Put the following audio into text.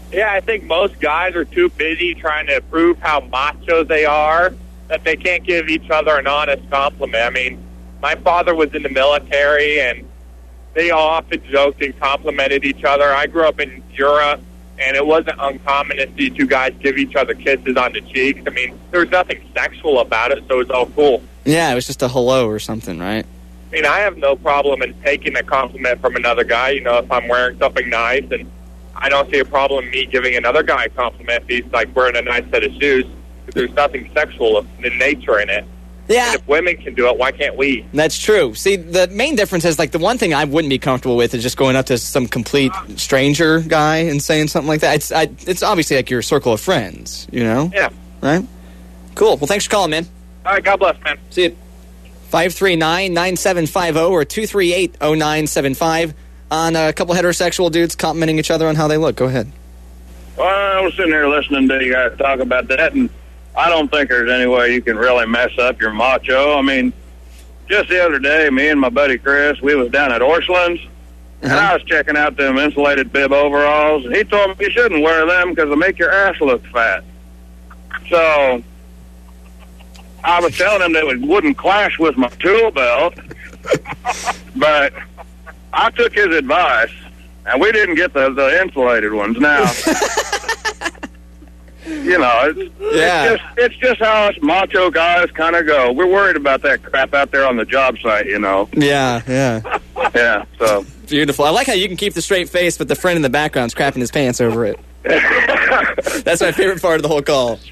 Yeah, I think most guys are too busy trying to prove how macho they are that they can't give each other an honest compliment. I mean, my father was in the military, and they often joked and complimented each other. I grew up in Europe, and it wasn't uncommon to see two guys give each other kisses on the cheeks. I mean, there was nothing sexual about it, so it was all cool. Yeah, it was just a hello or something, right? I mean, I have no problem in taking a compliment from another guy, if I'm wearing something nice, and I don't see a problem in me giving another guy a compliment if he's, like, wearing a nice set of shoes. There's nothing sexual in nature in it. Yeah. And if women can do it, why can't we? That's true. See, the main difference is, like, the one thing I wouldn't be comfortable with is just going up to some complete stranger guy and saying something like that. It's obviously, like, your circle of friends, Yeah. Right? Cool. Well, thanks for calling, man. All right, God bless, man. See you. 539-9750 or 238-0975 on a couple heterosexual dudes complimenting each other on how they look. Go ahead. Well, I was sitting here listening to you guys talk about that, and I don't think there's any way you can really mess up your macho. I mean, just the other day, me and my buddy Chris, we was down at Orchland's, and I was checking out them insulated bib overalls, and he told me you shouldn't wear them because they make your ass look fat. So I was telling him that it wouldn't clash with my tool belt, but I took his advice, and we didn't get the insulated ones. Now, it's just how us macho guys kind of go. We're worried about that crap out there on the job site, Yeah. Yeah, so. Beautiful. I like how you can keep the straight face, but the friend in the background's crapping his pants over it. That's my favorite part of the whole call.